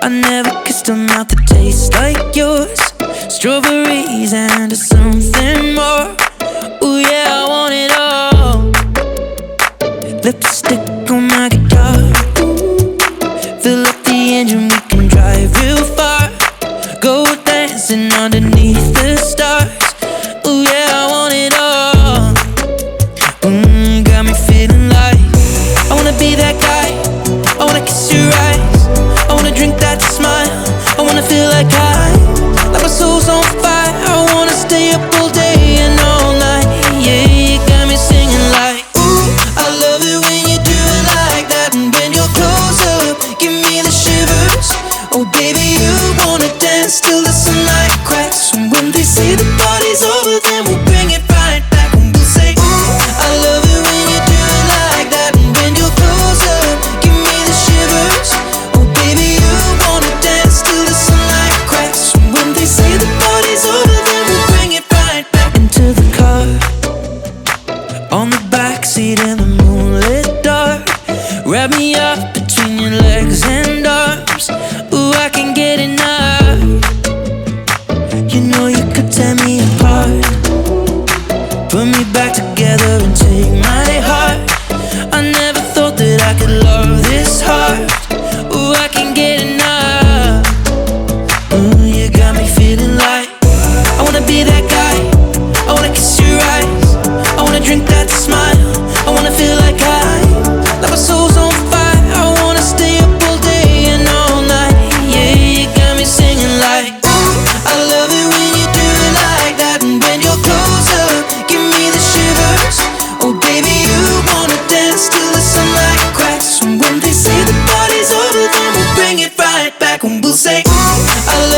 I never kissed a mouth that tastes like yours. Strawberries and something more. Ooh yeah, I want it all. Lipstick on my guitar. Fill up the engine, we can drive real far. Go dancing underneath the stars. Ooh yeah, I want it all. Got me feeling like I wanna be that guy. I wanna kiss your eyes. I wanna drink that smile. I wanna feel like like my soul's on fire. I wanna stay up all day and all night. Yeah, you got me singing like, ooh, I love it when you do it like that. And when you're close up, give me the shivers. Oh baby, you wanna dance till the sunlight cracks. And when they say the party's over, then we'll bring it right back. And we'll say, ooh, I love it when you do it like that. And when you're close up, give me the shivers. Oh baby, you wanna dance till the sunlight cracks. And when they say the party's over, then we'll bring it right back. Into the car, on the backseat in the moonlit dark. Wrap me up between your legs and arms. Ooh, I can't get enough. You know you could tear me apart, put me back together and take my heart. I never thought that I could love this hard. Ooh, I can't get enough. Ooh, you got me feeling like I wanna be that guy. I wanna kiss your eyes. I wanna drink that smile. I wanna feel like like my soul's on fire. I wanna stay up all day and all night. Yeah, you got me singing like, ooh, I love it when you do it like that. And when you're close up, give me the shivers. Oh baby, you wanna dance till the sunlight cracks. And when they say the party's over, then we'll bring it right back. And we'll say, ooh, I